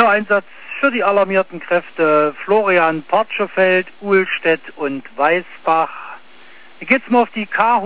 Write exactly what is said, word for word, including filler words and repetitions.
Feuereinsatz für die alarmierten Kräfte Florian Portschefeld, Uhlstedt und Weißbach. Hier geht's mal auf die K